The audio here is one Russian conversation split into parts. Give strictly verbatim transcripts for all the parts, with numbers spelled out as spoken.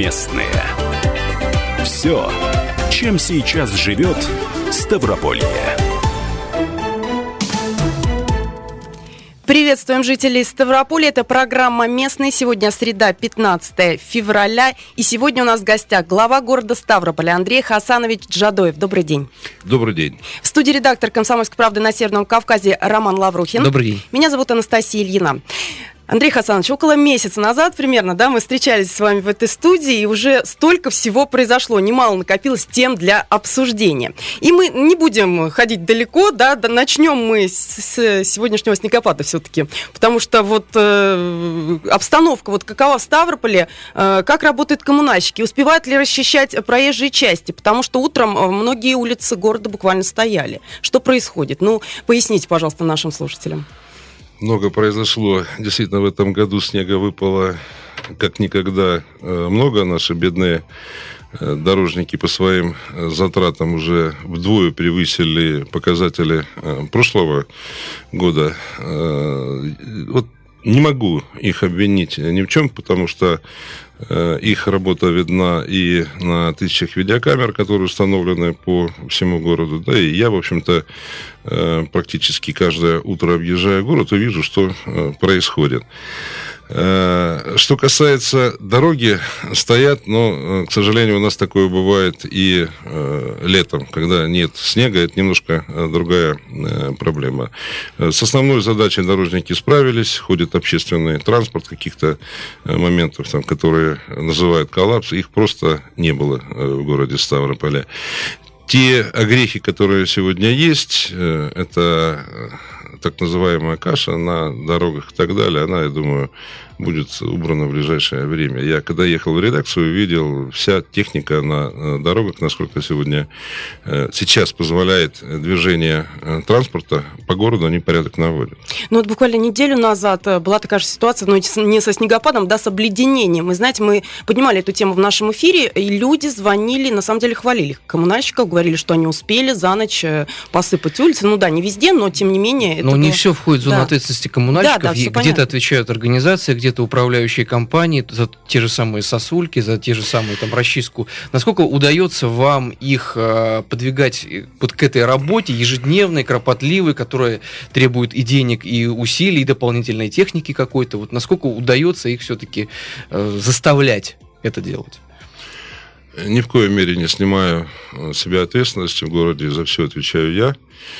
Местные. Все, чем сейчас живет Ставрополье. Приветствуем жителей Ставрополя. Это программа «Местные». Сегодня среда, пятнадцатое февраля. И сегодня у нас в гостях глава города Ставрополя Андрей Хасанович Джадоев. Добрый день. Добрый день. В студии редактор «Комсомольской правды» на Северном Кавказе Роман Лаврухин. Добрый день. Меня зовут Анастасия Ильина. Андрей Хасанович, около месяца назад примерно, да, мы встречались с вами в этой студии, и уже столько всего произошло, немало накопилось тем для обсуждения. И мы не будем ходить далеко, да, да начнем мы с, с сегодняшнего снегопада все-таки, потому что вот э, обстановка, вот какова в Ставрополе, э, как работают коммунальщики, успевают ли расчищать проезжие части, потому что утром многие улицы города буквально стояли. Что происходит? Ну, поясните, пожалуйста, нашим слушателям. Много произошло. Действительно, в этом году снега выпало как никогда много. Наши бедные дорожники по своим затратам уже вдвое превысили показатели прошлого года. Вот не могу их обвинить ни в чем, потому что их работа видна и на тысячах видеокамер, которые установлены по всему городу. Да, и я, в общем-то, практически каждое утро, объезжая город, и вижу, что происходит. Что касается дороги, стоят, но, к сожалению, у нас такое бывает и летом, когда нет снега, это немножко другая проблема. С основной задачей дорожники справились, ходит общественный транспорт, каких-то моментов, там, которые называют коллапс, их просто не было в городе Ставрополе. Те огрехи, которые сегодня есть, это так называемая каша на дорогах и так далее, она, я думаю, будет убрана в ближайшее время. Я, когда ехал в редакцию, видел, вся техника на дорогах, насколько сегодня сейчас позволяет движение транспорта по городу, они порядок наводят. Ну вот буквально неделю назад была такая же ситуация, но не со снегопадом, да, с обледенением. Вы знаете, мы поднимали эту тему в нашем эфире, и люди звонили, на самом деле хвалили коммунальщиков, говорили, что они успели за ночь посыпать улицы. Ну да, не везде, но тем не менее... Это но было... не все входит в зону да. ответственности коммунальщиков. Да, да, где-то понятно. Отвечают организации, где-то управляющие компании за те же самые сосульки, за те же самые там расчистку. Насколько удается вам их э, подвигать вот к этой работе ежедневной, кропотливой, которая требует и денег, и усилий, и дополнительной техники какой-то? Вот насколько удается их все-таки э, заставлять это делать? Ни в коей мере не снимаю с себя ответственности. В городе за все отвечаю я.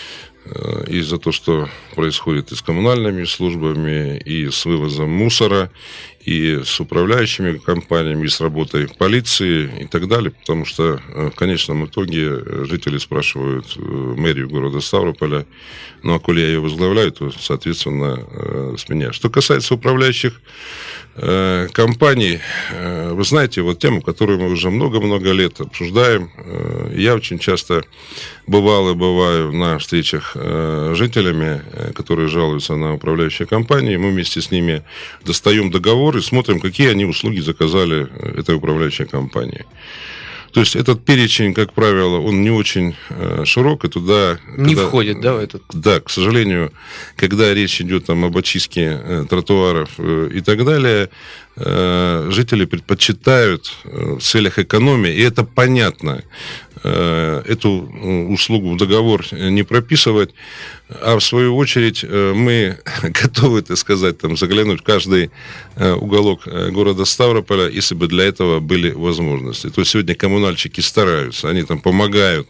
И за то, что происходит и с коммунальными службами, и с вывозом мусора, и с управляющими компаниями, и с работой полиции и так далее. Потому что в конечном итоге жители спрашивают мэрию города Ставрополя, ну а коли я ее возглавляю, то, соответственно, с меня. Что касается управляющих компаний, вы знаете, вот тему, которую мы уже много-много лет обсуждаем. Я очень часто бывал и бываю на встречах с жителями, которые жалуются на управляющие компании. Мы вместе с ними достаем договор и смотрим, какие они услуги заказали этой управляющей компании. То есть этот перечень, как правило, он не очень э, широк, и туда... Не когда, входит, да, в этот? Да, к сожалению, когда речь идет там, об очистке э, тротуаров э, и так далее, э, жители предпочитают э, в целях экономии, и это понятно, э, эту услугу в договор не прописывать, а в свою очередь мы готовы, так сказать, там, заглянуть в каждый уголок города Ставрополя, если бы для этого были возможности. То есть сегодня коммунальщики стараются, они там помогают,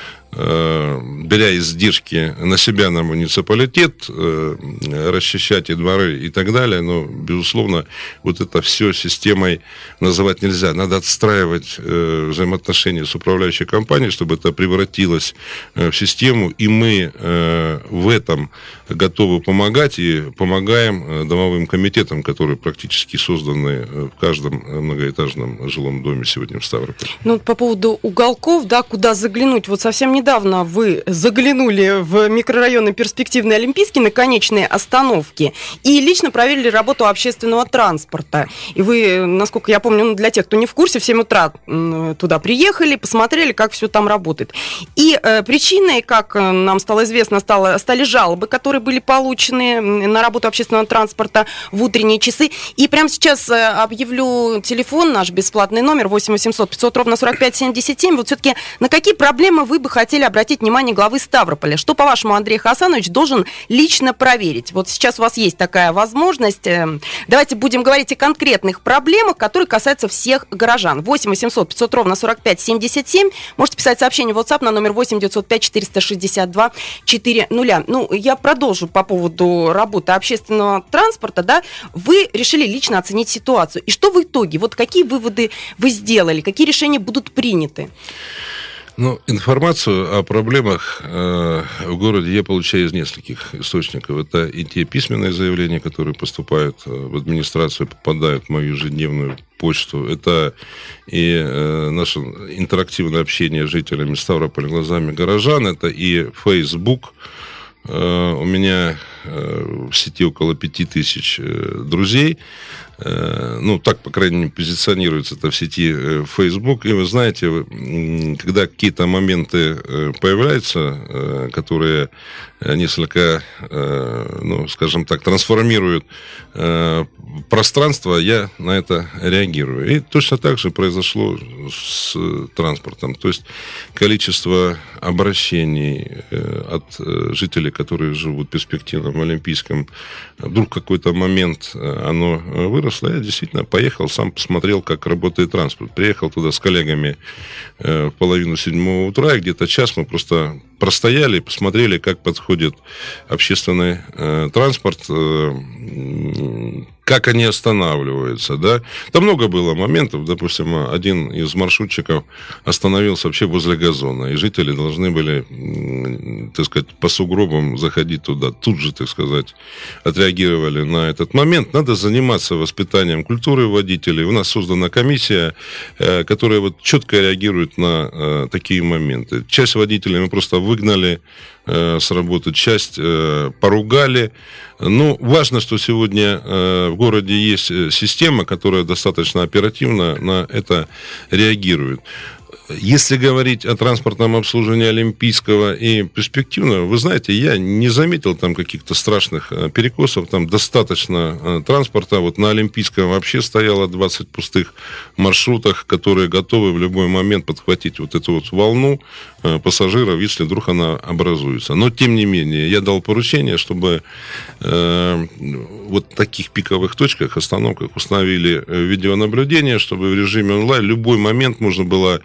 беря издержки на себя, на муниципалитет, расчищать и дворы и так далее, но, безусловно, вот это все системой называть нельзя. Надо отстраивать взаимоотношения с управляющей компанией, чтобы это превратилось в систему, и мы в этом готовы помогать и помогаем домовым комитетам, которые практически созданы в каждом многоэтажном жилом доме сегодня в Ставрополе. Ну, по поводу уголков, да, куда заглянуть. Вот совсем недавно вы заглянули в микрорайоны Перспективный Олимпийский на конечные остановки и лично проверили работу общественного транспорта. И вы, насколько я помню, ну, для тех, кто не в курсе, в семь утра туда приехали, посмотрели, как все там работает. И э, причиной, как нам стало известно, стало, стали жалобы, которые были получены на работу общественного транспорта в утренние часы. И прямо сейчас э, объявлю телефон, наш бесплатный номер восемь восемьсот пятьсот ровно сорок пять семьдесят семь. Вот все-таки на какие проблемы вы бы хотели обратить внимание главы Ставрополя? Что, по-вашему, Андрей Хасанович должен лично проверить? Вот сейчас у вас есть такая возможность. Давайте будем говорить о конкретных проблемах, которые касаются всех горожан. восемь восемьсот пятьсот ровно сорок пять семьдесят семь. Можете писать сообщение в WhatsApp на номер восемь девятьсот пять четыреста шестьдесят два четыреста. Ну, я продолжу по поводу работы общественного транспорта. Да? Вы решили лично оценить ситуацию. И что в итоге? Вот какие выводы вы сделали? Какие решения будут приняты? Ну, информацию о проблемах э, в городе я получаю из нескольких источников. Это и те письменные заявления, которые поступают в администрацию, попадают в мою ежедневную почту. Это и э, наше интерактивное общение с жителями Ставрополя глазами горожан. Это и Facebook. Э, у меня э, в сети около пяти тысяч э, друзей. Ну, так, по крайней мере, позиционируется это в сети Facebook. И вы знаете, когда какие-то моменты появляются, которые несколько, ну, скажем так, трансформируют пространство, я на это реагирую. И точно так же произошло с транспортом. То есть количество обращений от жителей, которые живут в Перспективном Олимпийском, вдруг в какой-то момент оно выросло. Я действительно поехал, сам посмотрел, как работает транспорт. Приехал туда с коллегами в половину седьмого утра, и где-то час мы просто простояли и посмотрели, как подходит общественный э, транспорт, э, как они останавливаются, да. Там много было моментов, допустим, один из маршрутчиков остановился вообще возле газона, и жители должны были, так сказать, по сугробам заходить туда. Тут же, так сказать, отреагировали на этот момент. Надо заниматься воспитанием культуры водителей. У нас создана комиссия, которая вот четко реагирует на такие моменты. Часть водителей мы просто выгнали с работы, часть поругали. Ну, важно, что сегодня в городе есть система, которая достаточно оперативно на это реагирует. Если говорить о транспортном обслуживании Олимпийского и Перспективного, вы знаете, я не заметил там каких-то страшных перекосов, там достаточно транспорта. Вот на Олимпийском вообще стояло двадцать пустых маршрутах, которые готовы в любой момент подхватить вот эту вот волну пассажиров, если вдруг она образуется. Но, тем не менее, я дал поручение, чтобы э, вот в таких пиковых точках, остановках установили видеонаблюдение, чтобы в режиме онлайн в любой момент можно было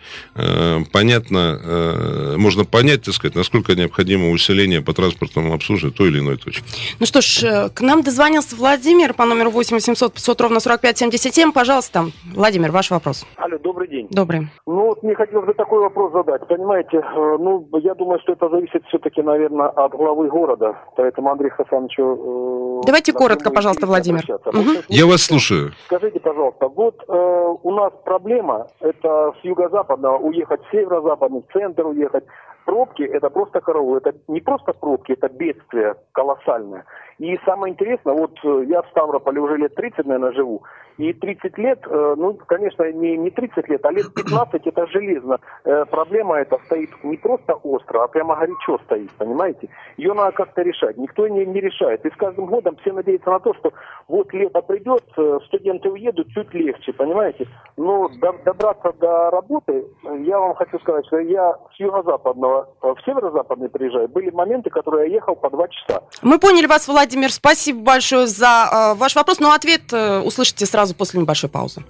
понятно, можно понять, так сказать, насколько необходимо усиление по транспортному обслуживанию той или иной точки. Ну что ж, к нам дозвонился Владимир по номеру восемь восемьсот пятьсот ровно сорок пять семьдесят семь. Пожалуйста, Владимир, ваш вопрос. Алло, добрый день. Добрый. Ну вот мне хотелось бы такой вопрос задать. Понимаете, ну я думаю, что это зависит все-таки, наверное, от главы города. Поэтому Андрей Хасановичу... Давайте коротко, пожалуйста, Владимир. Угу. Я вас слушаю. Скажите, пожалуйста, вот э, у нас проблема, это с юго-западного уехать в северо-западный, в центр уехать. Пробки – это просто караул. Это не просто пробки, это бедствие колоссальное. И самое интересное, вот я в Ставрополе уже лет тридцать, наверное, живу. И тридцать лет, ну, конечно, не, не тридцать лет, а лет пятнадцать это железно. Проблема эта стоит не просто остро, а прямо горячо стоит, понимаете? Ее надо как-то решать. Никто не, не решает. И с каждым годом все надеются на то, что вот лето придет, студенты уедут, чуть легче, понимаете? Но добраться до работы, я вам хочу сказать, что я с юго-западного в северо-западный приезжаю. Были моменты, которые я ехал по два часа. Мы поняли вас, Владимир. Спасибо большое за э, ваш вопрос. Но ответ э, услышите сразу после небольшой паузы.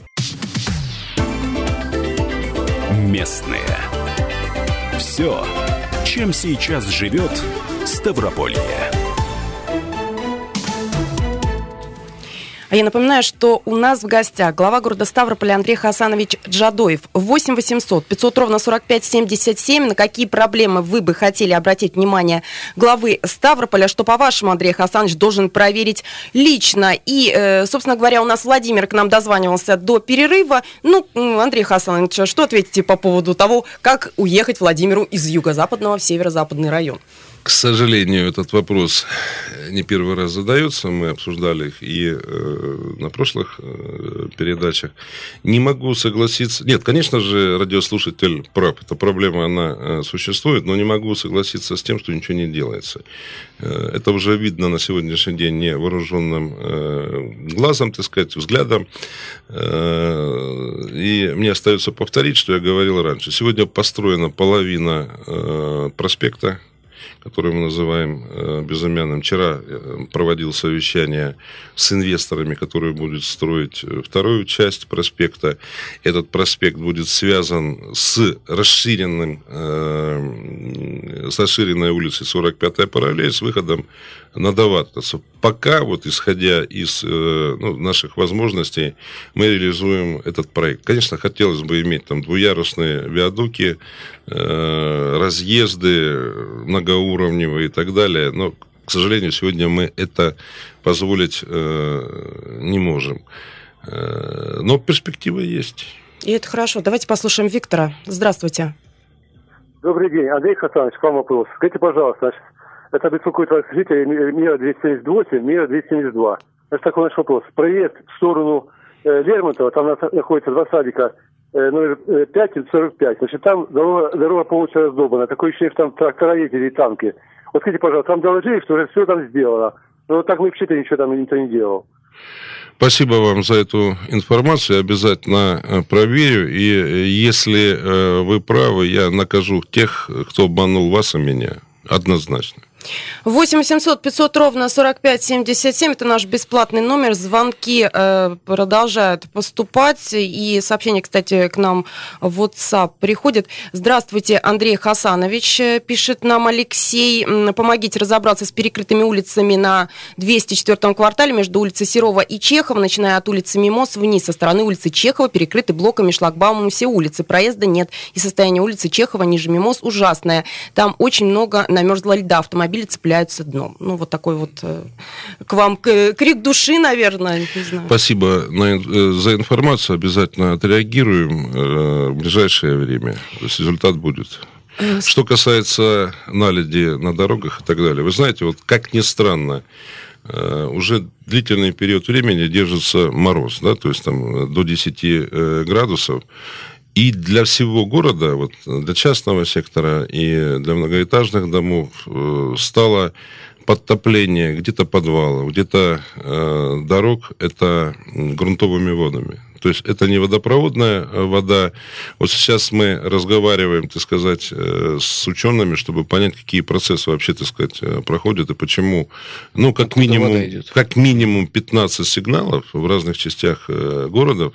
Местные. Все, чем сейчас живет Ставрополье. А я напоминаю, что у нас в гостях глава города Ставрополя Андрей Хасанович Джадоев. восемь восемьсот пятьсот ровно сорок пять семьдесят семь. На какие проблемы вы бы хотели обратить внимание главы Ставрополя, что, по-вашему, Андрей Хасанович должен проверить лично? И, э, собственно говоря, у нас Владимир к нам дозванивался до перерыва. Ну, Андрей Хасанович, что ответите по поводу того, как уехать Владимиру из юго-западного в северо-западный район? К сожалению, этот вопрос не первый раз задается. Мы обсуждали их и э, на прошлых э, передачах. Не могу согласиться. Нет, конечно же, радиослушатель прав. Эта проблема, она э, существует, но не могу согласиться с тем, что ничего не делается. Э, это уже видно на сегодняшний день невооруженным э, глазом, так сказать, взглядом. Э, и мне остается повторить, что я говорил раньше. Сегодня построена половина э, проспекта, который мы называем э, безымянным. Вчера проводил совещание с инвесторами, которые будут строить вторую часть проспекта. Этот проспект будет связан с расширенным, э, с расширенной улицей сорок пятая параллель, с выходом на Доватовцев. Пока, вот исходя из э, ну, наших возможностей, мы реализуем этот проект. Конечно, хотелось бы иметь там двуярусные виадуки, э, разъезды многоуровневые и так далее, но, к сожалению, сегодня мы это позволить э, не можем. Э, но перспектива есть. И это хорошо. Давайте послушаем Виктора. Здравствуйте. Добрый день. Андрей Хасанович, к вам вопрос. Скажите, пожалуйста, значит, это беспокоит вас жители мира двести семьдесят восемь, мира двести семьдесят два. Значит, такой наш вопрос. Проезд в сторону э, Лермонтова, там находится два садика, э, номер пять и сорок пять. Значит, там дорога, дорога полностью раздолбана. Такое ощущение, что там трактора ездили и танки. Вот скажите, пожалуйста, там доложили, что уже все там сделано. Но вот так мы вообще-то ничего там никто не делал. Спасибо вам за эту информацию. Я обязательно проверю. И если вы правы, я накажу тех, кто обманул вас и меня. Однозначно. восемь восемьсот пятьсот ровно сорок пять семьдесят семь. Это наш бесплатный номер. Звонки э, продолжают поступать. И сообщение, кстати, к нам в WhatsApp приходит. Здравствуйте, Андрей Хасанович, пишет нам Алексей. Помогите разобраться с перекрытыми улицами на двести четвёртом квартале между улицей Серова и Чехова, начиная от улицы Мимоз вниз. Со стороны улицы Чехова перекрыты блоками, шлагбаумом все улицы. Проезда нет. И состояние улицы Чехова ниже Мимоз ужасное. Там очень много намерзло льда. Автомобили цепляются дном. Ну, вот такой вот э, к вам к, крик души, наверное. Не знаю. Спасибо на, э, за информацию. Обязательно отреагируем э, в ближайшее время. То есть результат будет. Что касается наледи на дорогах и так далее. Вы знаете, вот как ни странно, э, уже длительный период времени держится мороз, да, то есть там до десяти э, градусов. И для всего города, вот, для частного сектора и для многоэтажных домов э, стало подтопление где-то подвалов, где-то э, дорог, это грунтовыми водами. То есть это не водопроводная вода. Вот сейчас мы разговариваем, так сказать, с учеными, чтобы понять, какие процессы вообще, так сказать, проходят и почему. Ну, как минимум, как минимум пятнадцать сигналов в разных частях города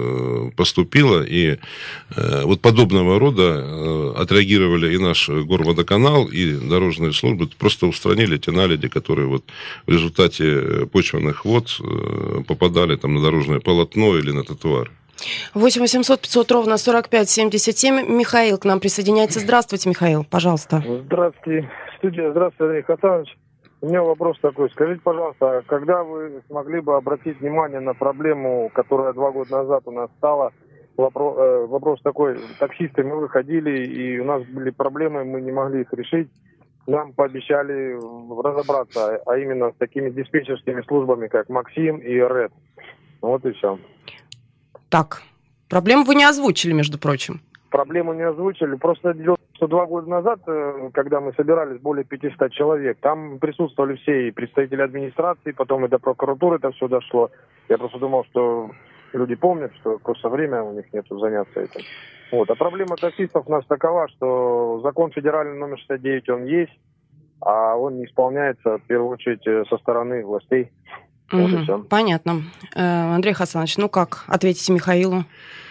поступило. И вот подобного рода отреагировали и наш горводоканал, и дорожные службы. Просто устранили те наледи, которые вот в результате почвенных вод попадали там на дорожное полотно или на тротуар. восемь восемьсот пятьсот ровно сорок пять семьдесят семь. Михаил к нам присоединяется. Здравствуйте, Михаил, пожалуйста. Здравствуйте, студия. Здравствуйте, Андрей Хасанович. У меня вопрос такой. Скажите, пожалуйста, когда вы смогли бы обратить внимание на проблему, которая два года назад у нас стала? Вопрос, э, вопрос такой. Таксисты мы выходили, и у нас были проблемы, мы не могли их решить. Нам пообещали разобраться, а именно с такими диспетчерскими службами, как Максим и Ред. Вот и все. Так, проблему вы не озвучили, между прочим. Проблему не озвучили. Просто дело, что два года назад, когда мы собирались более пятьсот человек, там присутствовали все, и представители администрации, потом и до прокуратуры это все дошло. Я просто думал, что люди помнят, что просто время у них нет заняться этим. Вот. А проблема таксистов у нас такова, что закон федеральный номер шестьдесят девять, он есть, а он не исполняется, в первую очередь, со стороны властей. Вот угу, понятно. Андрей Хасанович, ну как, ответите Михаилу?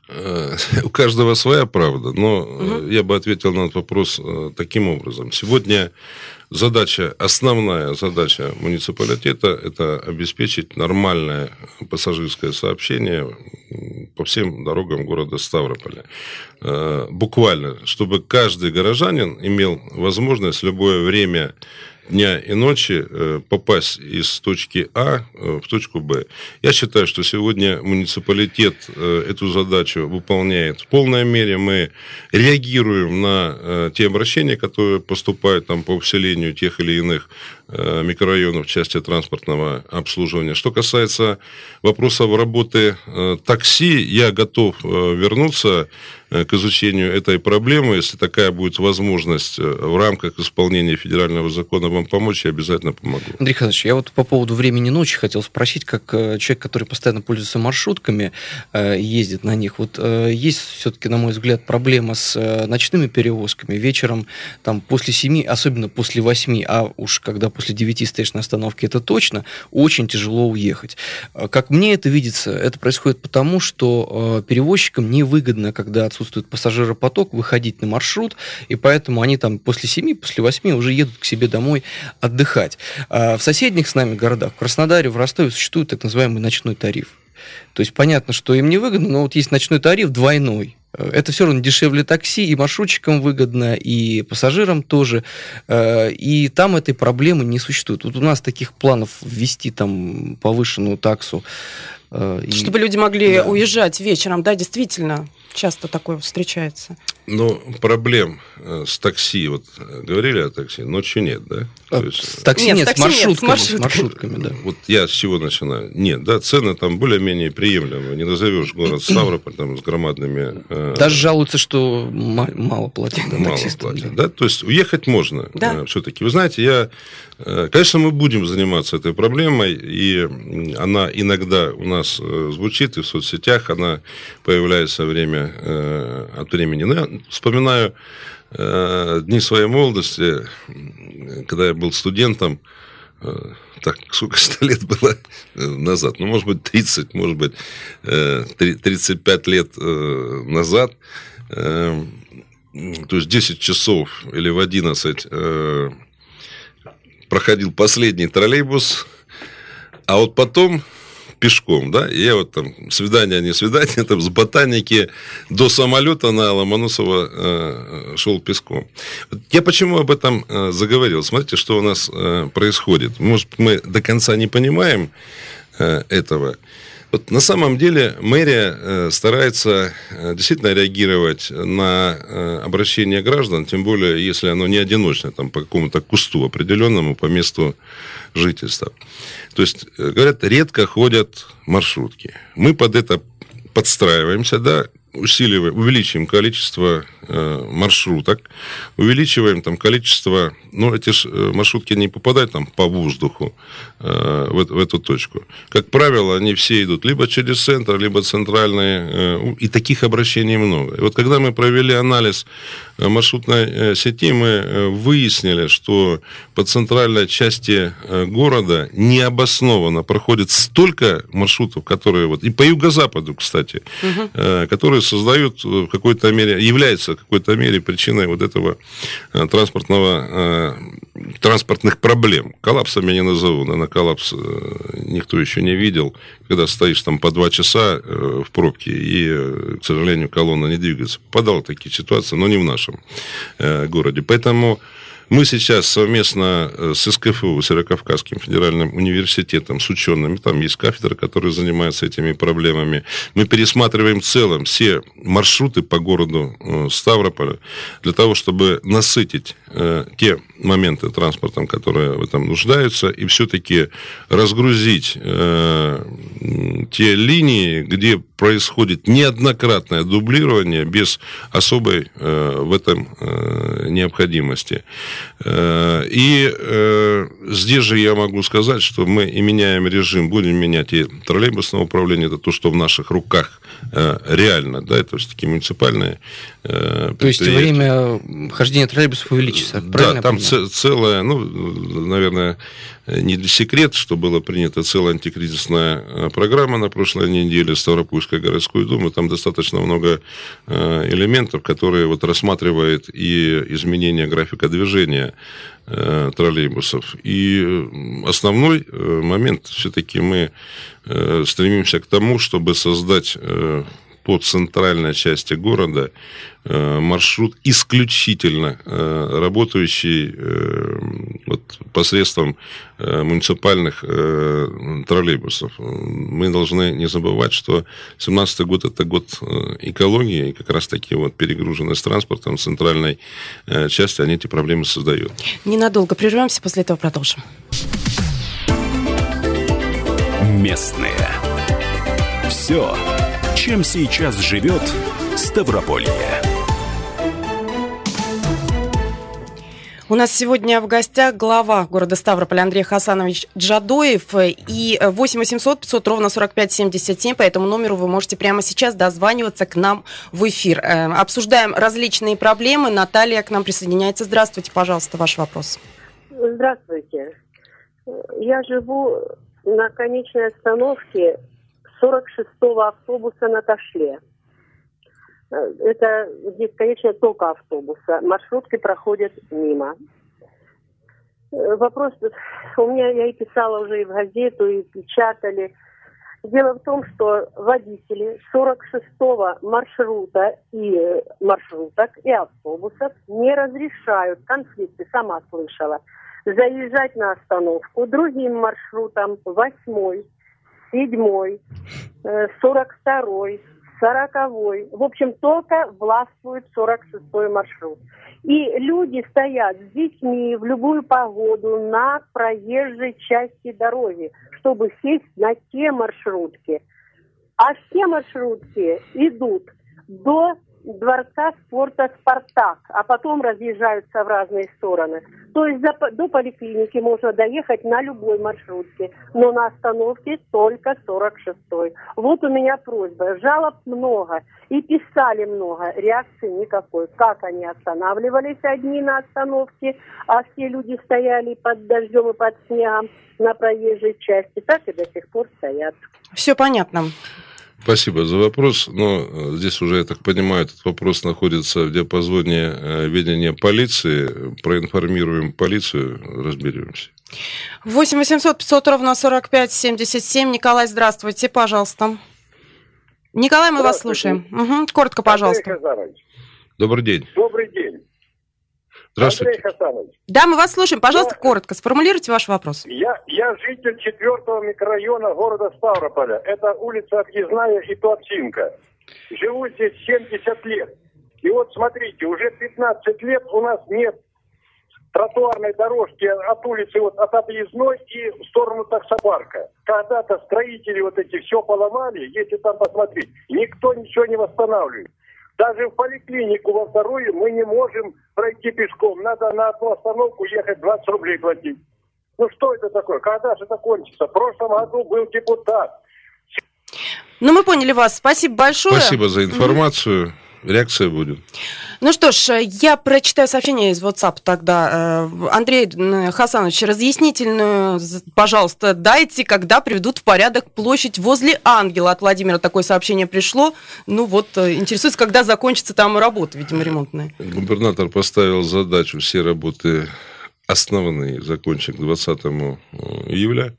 у каждого своя правда, но угу. я бы ответил на этот вопрос таким образом. Сегодня задача, основная задача муниципалитета – это обеспечить нормальное пассажирское сообщение по всем дорогам города Ставрополя. Буквально, чтобы каждый горожанин имел возможность в любое время дня и ночи попасть из точки А в точку Б. Я считаю, что сегодня муниципалитет эту задачу выполняет в полной мере. Мы реагируем на те обращения, которые поступают там, по вселению тех или иных микрорайонов в части транспортного обслуживания. Что касается вопросов работы такси, я готов вернуться к изучению этой проблемы. Если такая будет возможность в рамках исполнения федерального закона вам помочь, я обязательно помогу. Андрей Хазович, я вот по поводу времени ночи хотел спросить, как человек, который постоянно пользуется маршрутками, ездит на них. Вот есть все-таки, на мой взгляд, проблема с ночными перевозками. Вечером, там, после семи, особенно после восьми, а уж когда после девяти стоишь на остановке, это точно, очень тяжело уехать. Как мне это видится, это происходит потому, что перевозчикам невыгодно, когда отсутствует отсутствует пассажиропоток, выходить на маршрут, и поэтому они там после семи, после восьми уже едут к себе домой отдыхать. А в соседних с нами городах, в Краснодаре, в Ростове, существует так называемый ночной тариф. То есть понятно, что им невыгодно, но вот есть ночной тариф двойной. Это все равно дешевле такси, и маршрутчикам выгодно, и пассажирам тоже. И там этой проблемы не существует. Вот у нас таких планов ввести там повышенную таксу. Чтобы и... люди могли да. уезжать вечером, да, действительно, часто такое встречается. Но проблем с такси, вот говорили о такси, ночью нет, да? А, есть... С такси нет, нет, с, такси маршрутками, нет с, маршрутками. с маршрутками, да. Вот я с чего начинаю? Нет, да, цены там более-менее приемлемые. Не назовешь город Ставрополь там с громадными... Даже э... жалуются, что мало платят. Да, мало платят, да. да? То есть уехать можно да. все-таки. Вы знаете, я... Конечно, мы будем заниматься этой проблемой, и она иногда у нас звучит, и в соцсетях она появляется время, э, от времени. Но я вспоминаю э, дни своей молодости, когда я был студентом, э, так, сколько ста лет было назад, ну, может быть, тридцать, может быть, э, тридцать пять лет э, назад, э, то есть десять часов или в одиннадцать э, проходил последний троллейбус, а вот потом пешком, да, и я вот там, свидание, не свидание, там с ботаники до самолета на Ломоносова э, шел пешком. Я почему об этом э, заговорил? Смотрите, что у нас э, происходит. Может, мы до конца не понимаем э, этого. Вот на самом деле мэрия э, старается э, действительно реагировать на э, обращение граждан, тем более, если оно не одиночное, там, по какому-то кусту определенному, по месту жительства. То есть, э, говорят, редко ходят маршрутки. Мы под это подстраиваемся, да, усиливаем, увеличиваем количество э, маршруток, увеличиваем там количество, ну, эти ж маршрутки не попадают там по воздуху э, в, в эту точку. Как правило, они все идут либо через центр, либо центральные, э, и таких обращений много. И вот когда мы провели анализ маршрутной э, сети, мы э, выяснили, что по центральной части э, города необоснованно проходит столько маршрутов, которые вот, и по юго-западу, кстати, угу. э, которые создают в какой-то мере, являются в какой-то мере причиной вот этого транспортного, транспортных проблем. Коллапсами не назову, наверное, коллапс никто еще не видел, когда стоишь там по два часа в пробке и, к сожалению, колонна не двигается. Попадало в такие ситуации, но не в нашем городе. Поэтому мы сейчас совместно с СКФУ, Северокавказским федеральным университетом, с учеными, там есть кафедра, которая занимается этими проблемами, мы пересматриваем в целом все маршруты по городу Ставрополя для того, чтобы насытить э, те моменты транспортом, которые в этом нуждаются, и все-таки разгрузить э, те линии, где происходит неоднократное дублирование без особой э, в этом э, необходимости. И э, здесь же я могу сказать, что мы и меняем режим, будем менять и троллейбусное управление, это то, что в наших руках э, реально, да, это все-таки муниципальные э, то есть время хождения троллейбусов увеличится, да, там понимаю? целая, ну, наверное, не секрет, что была принята целая антикризисная программа на прошлой неделе Ставропольской городской думы. Там достаточно много элементов, которые вот рассматривает и изменение графика движения троллейбусов. И основной момент, все-таки мы стремимся к тому, чтобы создать по центральной части города маршрут исключительно работающий вот, посредством муниципальных троллейбусов. Мы должны не забывать, что семнадцатый год – это год экологии, и как раз-таки вот перегруженность транспортом в центральной части, они эти проблемы создают. Ненадолго прервемся, после этого продолжим. Местные. Все, чем сейчас живет Ставрополье. У нас сегодня в гостях глава города Ставрополя Андрей Хасанович Джадоев. И восемь восемьсот пятьсот ровно сорок пять семьдесят семь. По этому номеру вы можете прямо сейчас дозваниваться к нам в эфир. Обсуждаем различные проблемы. Наталья к нам присоединяется. Здравствуйте, пожалуйста, ваш вопрос. Здравствуйте. Я живу на конечной остановке сорок шестого автобуса на Ташле. Это здесь, конечно, только автобуса. Маршрутки проходят мимо. Вопрос, у меня, я и писала уже и в газету, и печатали. Дело в том, что водители сорок шестого маршрута и маршруток и автобусов не разрешают, конфликты, сама слышала, заезжать на остановку другим маршрутам, восьмой, седьмой, сорок второй, сороковой. В общем, только властвует сорок шестой маршрут. И люди стоят с детьми в любую погоду на проезжей части дороги, чтобы сесть на те маршрутки. А все маршрутки идут до дворца спорта «Спартак», а потом разъезжаются в разные стороны. То есть за, до поликлиники можно доехать на любой маршрутке, но на остановке только сорок шестой. Вот у меня просьба. Жалоб много и писали много, реакции никакой. Как они останавливались одни на остановке, а все люди стояли под дождем и под снегом на проезжей части, так и до сих пор стоят. Все понятно. Спасибо за вопрос, но здесь уже, я так понимаю, этот вопрос находится в диапазоне ведения полиции. Проинформируем полицию, разберемся. восемь восемьсот пятьсот ровно сорок пять семьдесят семь. Николай, здравствуйте, пожалуйста. Николай, мы вас слушаем. Угу. Коротко, пожалуйста. Добрый день. Добрый день. Здравствуйте. Андрей Хасанович. Да, мы вас слушаем. Пожалуйста, я, коротко сформулируйте ваш вопрос. Я, я житель четвертого микрорайона города Ставрополя. Это улица Объездная и Плотинка. Живу здесь семьдесят лет. И вот смотрите, уже пятнадцать лет у нас нет тротуарной дорожки от улицы, вот от Объездной и в сторону таксопарка. Когда-то строители вот эти все поломали, если там посмотреть, никто ничего не восстанавливает. Даже в поликлинику во вторую мы не можем пройти пешком. Надо на одну остановку ехать двадцать рублей платить. Ну что это такое? Когда же это кончится? В прошлом году был депутат. Ну, мы поняли вас. Спасибо большое. Спасибо за информацию. Mm-hmm. Реакция будет. Ну что ж, я прочитаю сообщение из WhatsApp тогда. Андрей Хасанович, разъяснительную, пожалуйста, дайте, когда приведут в порядок площадь возле Ангела. От Владимира такое сообщение пришло. Ну вот, интересуется, когда закончится там работа, видимо, ремонтная. Губернатор поставил задачу все работы основные закончить к двадцатому июля.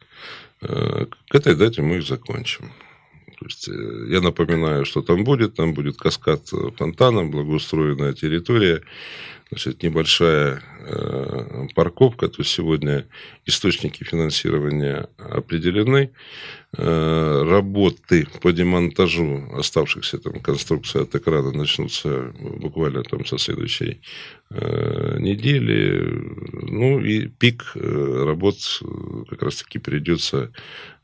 К этой дате мы их закончим. То есть, я напоминаю, что там будет. Там будет каскад фонтанов, благоустроенная территория, значит, небольшая э, парковка. То есть, сегодня источники финансирования определены. Э, работы по демонтажу оставшихся там конструкций от экрана начнутся буквально там со следующей э, недели. Ну, и пик э, работ как раз-таки придется,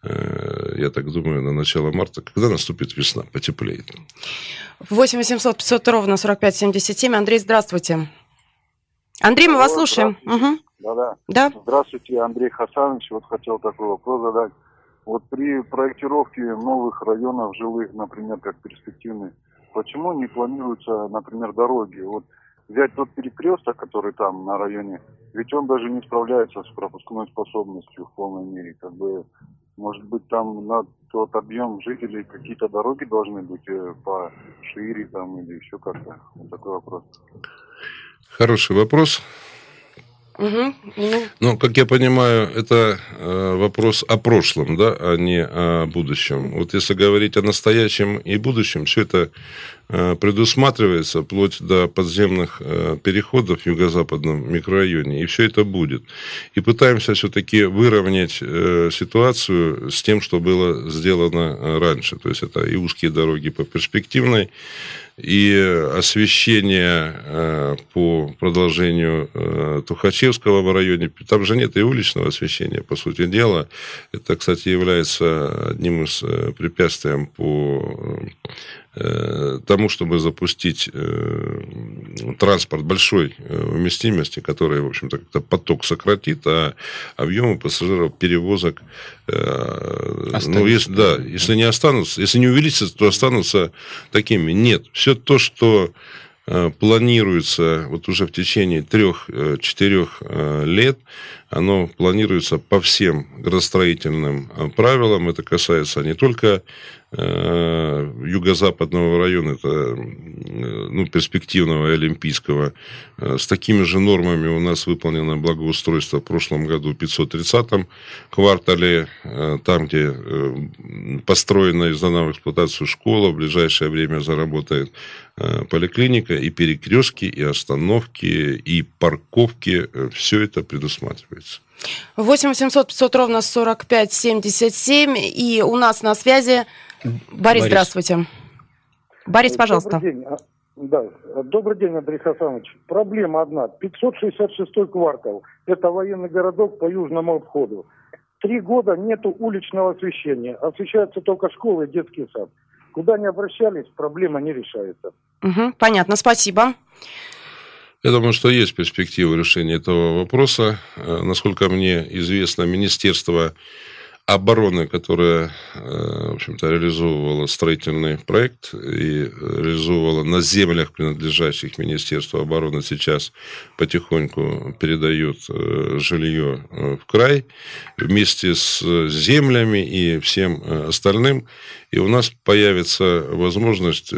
я так думаю, на начало марта, когда наступит весна, потеплеет. восемь восемьсот пятьсот ровно сорок пять семьдесят семь. Андрей, здравствуйте. Андрей, мы Алло, вас слушаем. Угу. Да-да. Да. Здравствуйте, Андрей Хасанович. Вот хотел такой вопрос задать. Вот при проектировке новых районов жилых, например, как перспективные, почему не планируются, например, дороги? Вот взять тот перекресток, который там на районе, ведь он даже не справляется с пропускной способностью в полной мере. Как бы, может быть, там на тот объем жителей какие-то дороги должны быть пошире там или еще как-то. Вот такой вопрос. Хороший вопрос. Угу. Ну, как я понимаю, это э, вопрос о прошлом, да, а не о будущем. Вот если говорить о настоящем и будущем, все это э, предусматривается вплоть до подземных э, переходов в юго-западном микрорайоне, и все это будет. И пытаемся все-таки выровнять э, ситуацию с тем, что было сделано раньше. То есть это и узкие дороги по перспективной, и освещение э, по продолжению э, Тухачевского в районе. Там же нет и уличного освещения, по сути дела. Это, кстати, является одним из э, препятствий по э, тому, чтобы запустить э, транспорт большой э, вместимости, который, в общем-то, как-то поток сократит, а объемы пассажиров перевозок э, ну, если, да, если не останутся, если не увеличатся, то останутся такими. Нет, все то, что э, планируется вот уже в течение трех-четырех э, лет, оно планируется по всем градостроительным э, правилам. Это касается не только э, юго-западного района, это э, ну, перспективного и олимпийского. Э, с такими же нормами у нас выполнено благоустройство в прошлом году в пятьсот тридцатом квартале, э, там, где э, построена и сдана в эксплуатацию школа, в ближайшее время заработает э, поликлиника, и перекрестки, и остановки, и парковки. Э, все это предусматривается. восемь восемьсот пятьсот ровно сорок пять семьдесят семь. И у нас на связи Борис, Борис. Здравствуйте. Борис, пожалуйста. Добрый день. Да. Добрый день, Андрей Хасанович. Проблема одна. пятьсот шестьдесят шестой квартал. Это военный городок по южному обходу. Три года нету уличного освещения. Освещаются только школы и детский сад. Куда ни обращались, проблема не решается. Угу, понятно, спасибо. Я думаю, что есть перспектива решения этого вопроса. Насколько мне известно, Министерство обороны, которое, в общем-то, реализовывало строительный проект и реализовывало на землях, принадлежащих Министерству обороны, сейчас потихоньку передает жилье в край вместе с землями и всем остальным. И у нас появится возможность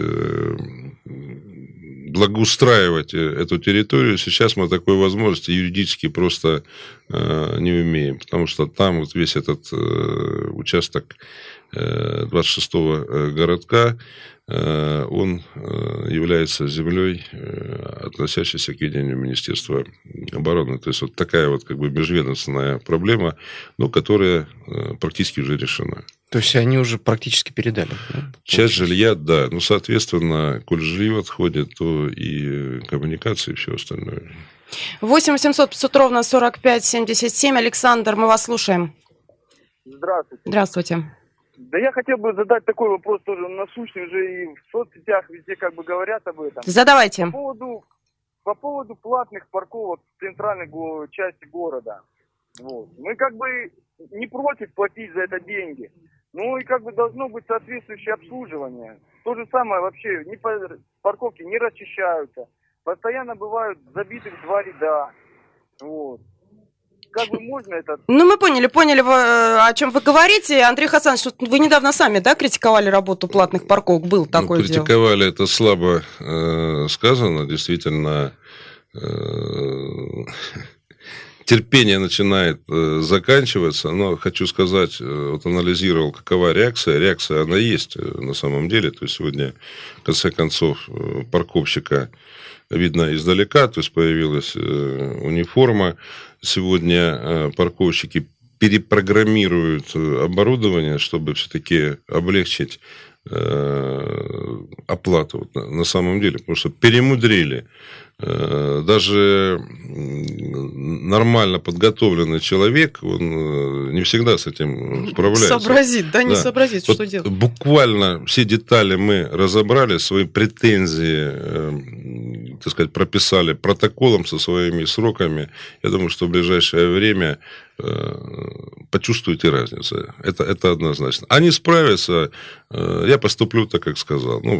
благоустраивать эту территорию. Сейчас мы такой возможности юридически просто э, не имеем, потому что там вот весь этот э, участок э, двадцать шестого городка, э, он э, является землей, э, относящейся к ведению Министерства обороны. То есть вот такая вот как бы межведомственная проблема, но которая э, практически уже решена. То есть они уже практически передали? Да? Часть жилья, да. Ну, соответственно, коль жилье отходит, то и коммуникации, и все остальное. восемь восемьсот пятьсот ровно сорок пять семьдесят семь. Александр, мы вас слушаем. Здравствуйте. Здравствуйте. Да я хотел бы задать такой вопрос тоже насущный, уже и в соцсетях везде как бы говорят об этом. Задавайте. По поводу, по поводу платных парковок в центральной го- части города. Вот. Мы как бы не против платить за это деньги. Ну и как бы должно быть соответствующее обслуживание. То же самое вообще, не по, парковки не расчищаются. Постоянно бывают забиты в два ряда. Вот. Как бы можно это... Ну, мы поняли, поняли, о чем вы говорите. Андрей Хасанович, вы недавно сами, да, критиковали работу платных парковок? Был такое ну, дело. Критиковали, это слабо э, сказано. Действительно, э, терпение начинает э, заканчиваться. Но хочу сказать, э, вот анализировал, какова реакция. Реакция, она есть э, на самом деле. То есть сегодня, в конце концов, э, парковщика видно издалека, то есть появилась э, униформа. Сегодня э, парковщики перепрограммируют оборудование, чтобы все-таки облегчить э, оплату вот, на, на самом деле, потому что перемудрили. Э, даже нормально подготовленный человек, он не всегда с этим справляется. Сообразит, да, не да. сообразит, вот что делать. Буквально все детали мы разобрали, свои претензии, э, так сказать, прописали протоколом со своими сроками. Я думаю, что в ближайшее время э, почувствуете разницу. Это, это однозначно. Они справятся, э, я поступлю так, как сказал. Ну,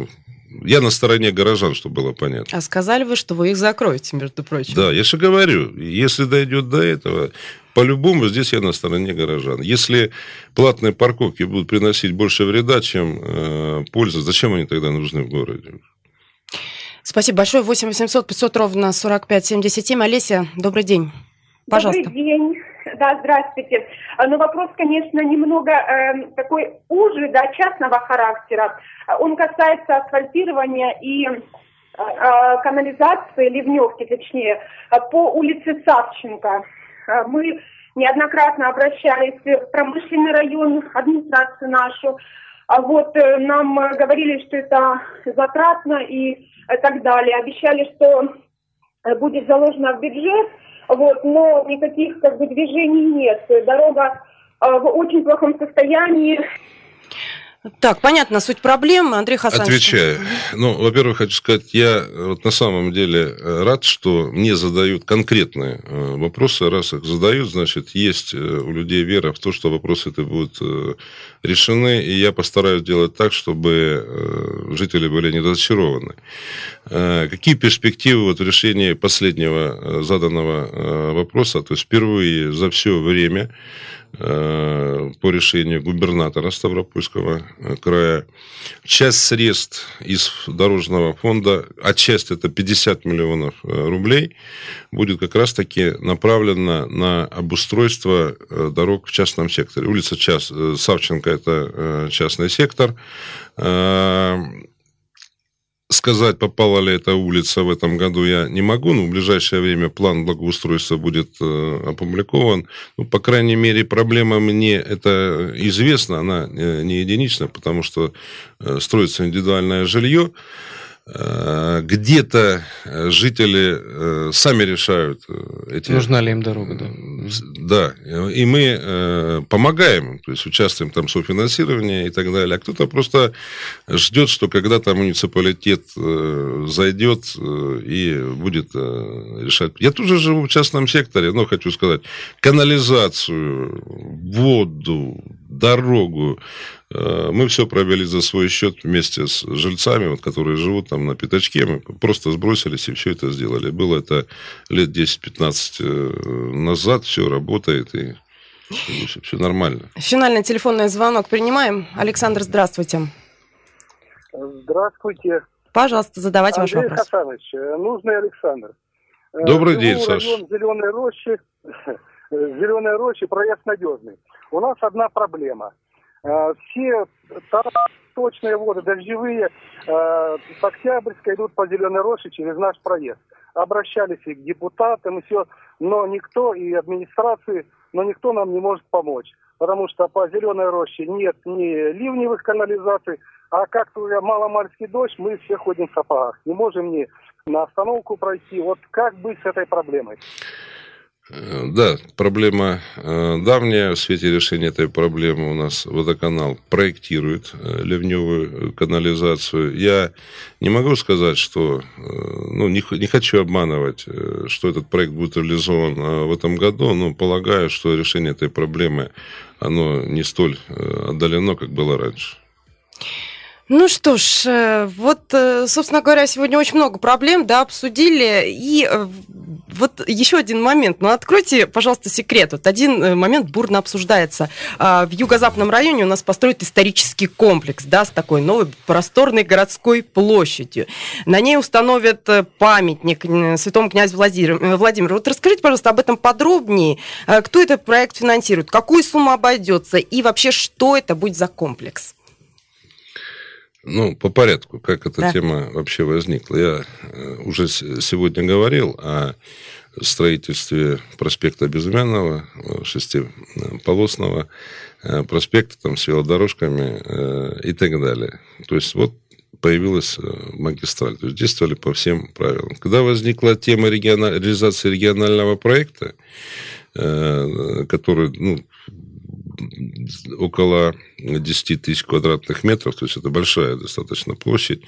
я на стороне горожан, чтобы было понятно. А сказали вы, что вы их закроете, между прочим. Да, я же говорю, если дойдет до этого, по-любому здесь я на стороне горожан. Если платные парковки будут приносить больше вреда, чем э, пользы, зачем они тогда нужны в городе? Спасибо большое. восемь восемьсот пятьсот ровно сорок пять семьдесят семь. Олеся, добрый день. Пожалуйста. Добрый день. Да, здравствуйте. Ну, вопрос, конечно, немного э, такой уже, да, частного характера. Он касается асфальтирования и э, канализации, ливневки, точнее, по улице Савченко. Мы неоднократно обращались в промышленный район, администрацию нашу. А вот э, нам говорили, что это затратно и так далее. Обещали, что будет заложено в бюджет. Вот, но никаких как бы движений нет. Дорога э, в очень плохом состоянии. Так, понятно, суть проблемы. Андрей Хасанович. Отвечаю. Ну, во-первых, хочу сказать, я вот на самом деле рад, что мне задают конкретные вопросы. Раз их задают, значит, есть у людей вера в то, что вопросы эти будут решены. И я постараюсь делать так, чтобы жители были не разочарованы. Какие перспективы вот в решении последнего заданного вопроса? То есть, впервые за все время по решению губернатора Ставропольского края часть средств из дорожного фонда, а часть это пятьдесят миллионов рублей, будет как раз-таки направлена на обустройство дорог в частном секторе. Улица Час... Савченко это частный сектор. Сказать, попала ли эта улица в этом году, я не могу, но в ближайшее время план благоустройства будет э, опубликован. Ну, по крайней мере, проблема мне это известна, она не единична, потому что э, строится индивидуальное жилье. Э, где-то жители э, сами решают эти... Нужна ли им дорога, да? Да, и мы э, помогаем, то есть участвуем там в софинансировании и так далее. А кто-то просто ждет, что когда-то муниципалитет э, зайдет э, и будет э, решать. Я тоже живу в частном секторе, но хочу сказать, канализацию, воду, дорогу, э, мы все провели за свой счет вместе с жильцами, вот, которые живут там на пятачке. Мы просто сбросились и все это сделали. Было это лет десять-пятнадцать назад, все работает и все, все нормально. Финальный телефонный звонок принимаем. Александр, здравствуйте. Здравствуйте. Пожалуйста, задавайте ваш вопрос. Андрей Хасанович, нужный Александр. Добрый день, Живу Саш. район Зеленой Рощи, Зеленой Рощи, проезд надежный. У нас одна проблема. Все точные воды дождевые с Октябрьской идут по Зеленой Роще через наш проезд. Обращались и к депутатам, и все, но никто, и администрации, но никто нам не может помочь. Потому что по Зеленой Роще нет ни ливневых канализаций, а как только маломальский дождь, мы все ходим в сапогах. Не можем ни на остановку пройти. Вот как быть с этой проблемой? Да, проблема давняя. В свете решения этой проблемы у нас водоканал проектирует ливневую канализацию. Я не могу сказать, что... Ну, не, не хочу обманывать, что этот проект будет реализован в этом году, но полагаю, что решение этой проблемы, оно не столь отдалено, как было раньше. Ну что ж, вот, собственно говоря, сегодня очень много проблем, да, обсудили. И вот еще один момент. Ну, откройте, пожалуйста, секрет. Вот один момент бурно обсуждается. В юго-западном районе у нас построят исторический комплекс, да, с такой новой просторной городской площадью. На ней установят памятник святому князю Владимиру. Вот расскажите, пожалуйста, об этом подробнее. Кто этот проект финансирует? Какую сумму обойдется? И вообще, что это будет за комплекс? Ну, по порядку, как эта да. тема вообще возникла. Я уже сегодня говорил о строительстве проспекта Безымянного, шестиполосного проспекта там, с велодорожками и так далее. То есть, вот появилась магистраль. То есть, действовали по всем правилам. Когда возникла тема региона... реализации регионального проекта, который, ну, около десять тысяч квадратных метров, то есть это большая достаточно площадь.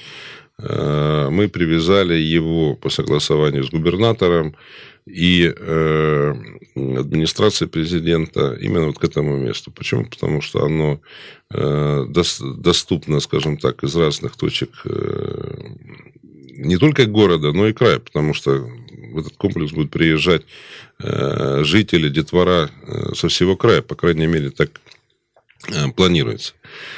Мы привязали его по согласованию с губернатором и э, администрацией президента именно вот к этому месту. Почему? Потому что оно э, дос, доступно, скажем так, из разных точек э, не только города, но и края, потому что в этот комплекс будут приезжать э, жители, детвора э, со всего края, по крайней мере, так э, планируется.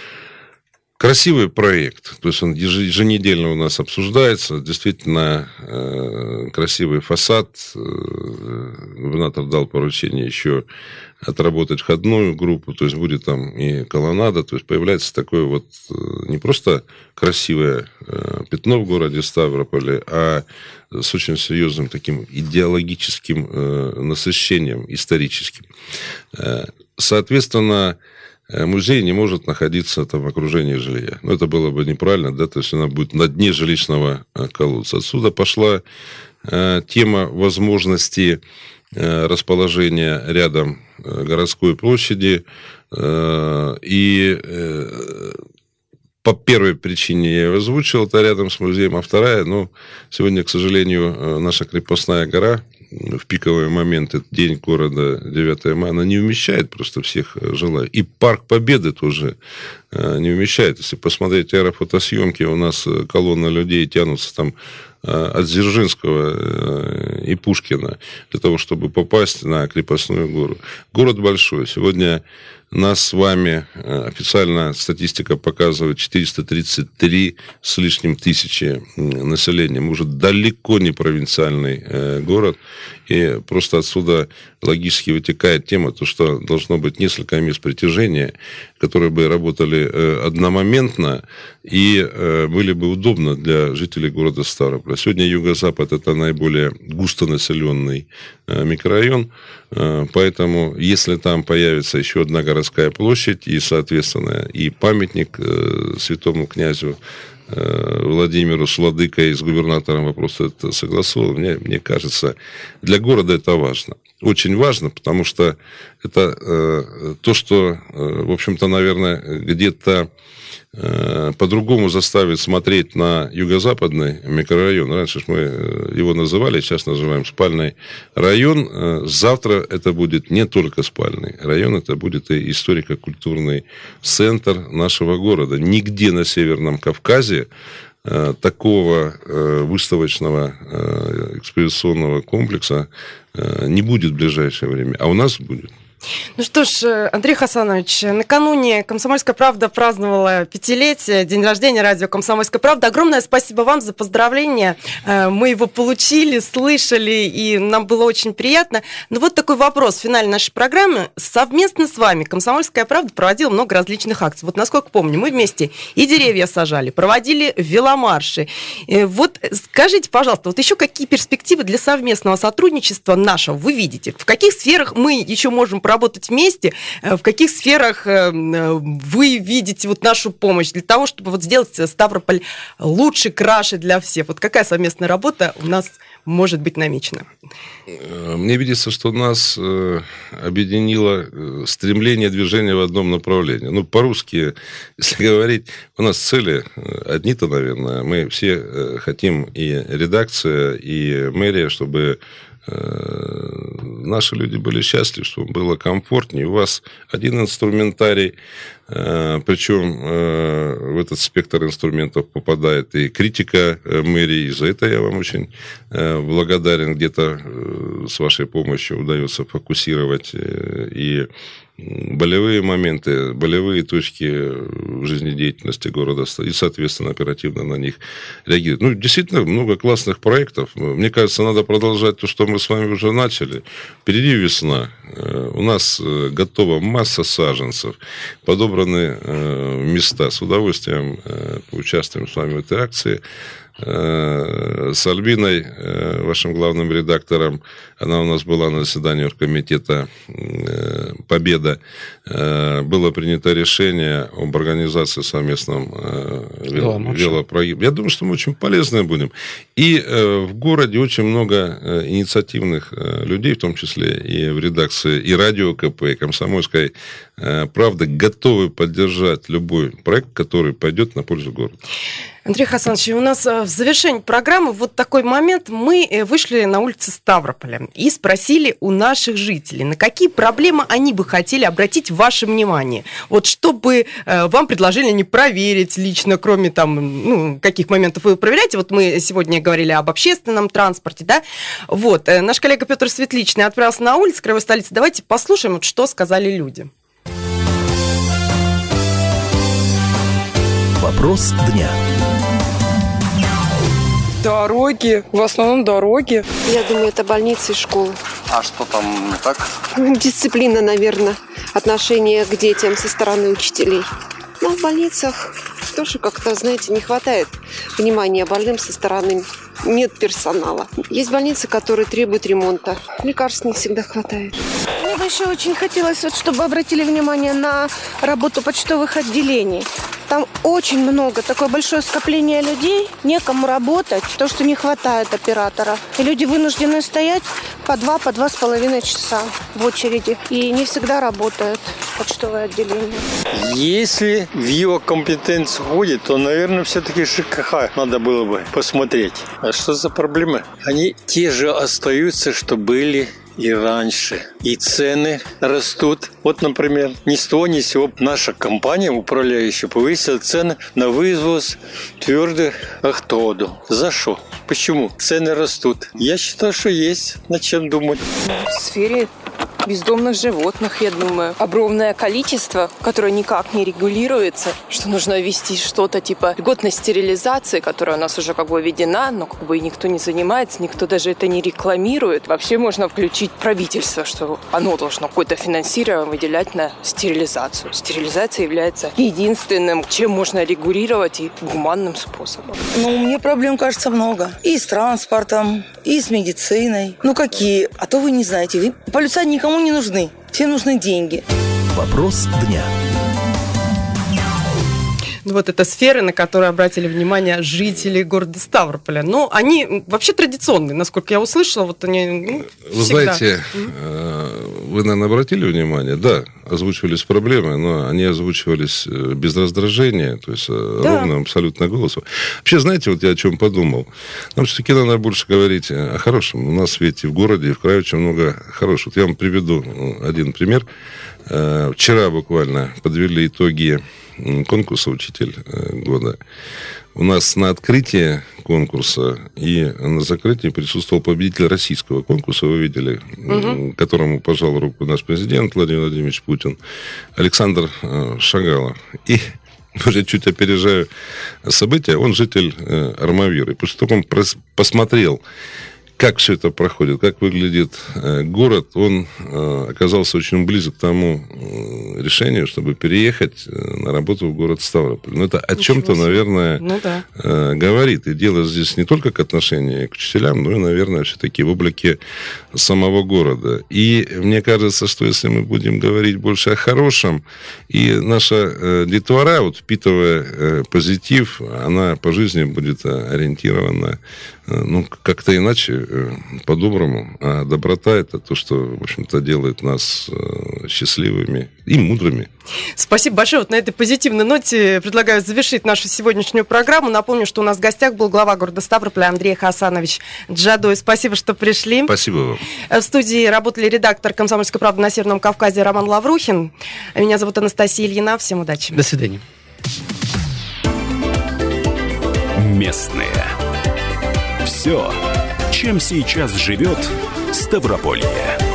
Красивый проект, то есть он еженедельно у нас обсуждается, действительно э, красивый фасад, э, губернатор дал поручение еще отработать входную группу, то есть будет там и колоннада, то есть появляется такое вот э, не просто красивое э, пятно в городе Ставрополе, а с очень серьезным таким идеологическим э, насыщением историческим. Э, соответственно, музей не может находиться там в окружении жилья. Но это было бы неправильно, да, то есть она будет на дне жилищного колодца. Отсюда пошла э, тема возможности э, расположения рядом э, городской площади. Э, и э, по первой причине я ее озвучил, это рядом с музеем, а вторая, ну, сегодня, к сожалению, наша крепостная гора в пиковые моменты, день города девятого мая, она не вмещает просто всех желающих. И Парк Победы тоже не вмещает. Если посмотреть аэрофотосъемки, у нас колонна людей тянутся там от Дзержинского и Пушкина для того, чтобы попасть на крепостную гору. Город большой. Сегодня нас с вами официально статистика показывает четыреста тридцать три с лишним тысячи населения. Мы уже далеко не провинциальный город. И просто отсюда логически вытекает тема, то, что должно быть несколько мест притяжения, которые бы работали одномоментно и были бы удобны для жителей города Ставрополя. Сегодня Юго-Запад – это наиболее густонаселенный микрорайон, поэтому если там появится еще одна городская площадь и, соответственно, и памятник святому князю Владимиру с владыкой, с губернатором вопрос это согласовал. Мне, мне кажется, для города это важно. Очень важно, потому что это э, то, что, э, в общем-то, наверное, где-то э, по-другому заставит смотреть на юго-западный микрорайон. Раньше мы его называли, сейчас называем спальный район. Э, завтра это будет не только спальный район, это будет и историко-культурный центр нашего города. Нигде на Северном Кавказе такого выставочного экспозиционного комплекса не будет в ближайшее время, а у нас будет. Ну что ж, Андрей Хасанович, накануне «Комсомольская правда» праздновала пятилетие, день рождения радио «Комсомольская правда». Огромное спасибо вам за поздравление. Мы его получили, слышали, и нам было очень приятно. Но вот такой вопрос в финале нашей программы. Совместно с вами «Комсомольская правда» проводила много различных акций. Вот насколько помню, мы вместе и деревья сажали, проводили веломарши. Вот скажите, пожалуйста, вот еще какие перспективы для совместного сотрудничества нашего вы видите? В каких сферах мы еще можем проводить работать вместе, в каких сферах вы видите вот нашу помощь для того, чтобы вот сделать Ставрополь лучше, краше для всех? Вот какая совместная работа у нас может быть намечена? Мне видится, что нас объединило стремление движения в одном направлении. Ну, по-русски, если говорить, у нас цели одни-то, наверное. Мы все хотим, и редакция, и мэрия, чтобы наши люди были счастливы, чтобы было комфортнее. У вас один инструментарий, причем в этот спектр инструментов попадает и критика мэрии, и за это я вам очень благодарен. Где-то с вашей помощью удается фокусировать и болевые моменты, болевые точки жизнедеятельности города и, соответственно, оперативно на них реагировать. Ну, действительно, много классных проектов. Мне кажется, надо продолжать то, что мы с вами уже начали. Впереди весна. У нас готова масса саженцев, подобраны места. С удовольствием поучаствуем с вами в этой акции. с Альбиной, вашим главным редактором. Она у нас была на заседании оргкомитета «Победа». Было принято решение об организации совместном велопрогибе. Я думаю, что мы очень полезны будем. И в городе очень много инициативных людей, в том числе и в редакции и радио КП, и «Комсомольской правды», готовы поддержать любой проект, который пойдет на пользу города. Андрей Хасанович, у нас в завершении программы вот такой момент. Мы вышли на улицы Ставрополя и спросили у наших жителей, на какие проблемы они бы хотели обратить ваше внимание. Вот чтобы вам предложили не проверить лично, кроме там, ну, каких моментов вы проверяете. Вот мы сегодня говорили об общественном транспорте, да. Вот, наш коллега Петр Светличный отправился на улицы краевой столицы. Давайте послушаем, вот, что сказали люди. Вопрос дня. Дороги, в основном дороги. Я думаю, это больницы и школы. А что там не так? Дисциплина, наверное, отношение к детям со стороны учителей. Но в больницах тоже как-то, знаете, не хватает внимания больным со стороны. Нет персонала. Есть больницы, которые требуют ремонта. Лекарств не всегда хватает. Мне бы еще очень хотелось, вот, чтобы обратили внимание на работу почтовых отделений. Там очень много, такое большое скопление людей, некому работать, то, что не хватает операторов. И люди вынуждены стоять по два, по два с половиной часа в очереди. И не всегда работает почтовое отделение. Если в его компетенцию входит, то, наверное, все-таки ЖКХ надо было бы посмотреть. А что за проблемы? Они те же остаются, что были и раньше. И цены растут. Вот, например, ни с того ни с сего наша компания управляющая повысила цены на вывоз твердых отходов. За что? Почему? Цены растут. Я считаю, что есть над чем думать. В сфере бездомных животных, я думаю. Огромное количество, которое никак не регулируется, что нужно ввести что-то типа льготной стерилизации, которая у нас уже как бы введена, но как бы никто не занимается, никто даже это не рекламирует. Вообще можно включить правительство, что оно должно какое-то финансирование выделять на стерилизацию. Стерилизация является единственным, чем можно регулировать и гуманным способом. Ну, мне проблем, кажется, много. И с транспортом, и с медициной. Ну, какие? А то вы не знаете. Вы полицаи никому не нужны. Всем нужны деньги. Вопрос дня. Вот это сферы, на которые обратили внимание жители города Ставрополя. Но они вообще традиционные, насколько я услышала. Вот они, ну, вы всегда. Знаете, вы, наверное, обратили внимание? Да, озвучивались проблемы, но они озвучивались без раздражения, то есть да. ровным абсолютно голосом. Вообще, знаете, вот я о чем подумал. Нам все-таки надо больше говорить о хорошем. У нас ведь и в городе, и в крае очень много хорошего. Вот я вам приведу один пример. Вчера буквально подвели итоги конкурса «Учитель года». У нас на открытии конкурса и на закрытии присутствовал победитель российского конкурса, вы видели, угу. которому пожал руку наш президент Владимир Владимирович Путин, Александр Шагалов. И уже чуть опережаю события, он житель Армавира. И после того, как он посмотрел, как все это проходит, как выглядит город, он оказался очень близок к тому решению, чтобы переехать на работу в город Ставрополь. Но это о чем-то, наверное, ну, да. говорит. И дело здесь не только к отношению к учителям, но и, наверное, все-таки в облике самого города. И мне кажется, что если мы будем говорить больше о хорошем, и наша детвора, вот, впитывая позитив, она по жизни будет ориентирована, ну, как-то иначе, по-доброму. А доброта – это то, что, в общем-то, делает нас счастливыми и мудрыми. Спасибо большое. Вот на этой позитивной ноте предлагаю завершить нашу сегодняшнюю программу. Напомню, что у нас в гостях был глава города Ставрополя Андрей Хасанович Джадой. Спасибо, что пришли. Спасибо вам. В студии работали редактор «Комсомольской правды» на Северном Кавказе Роман Лаврухин. Меня зовут Анастасия Ильина. Всем удачи. До свидания. Местные. Все, чем сейчас живет Ставрополье.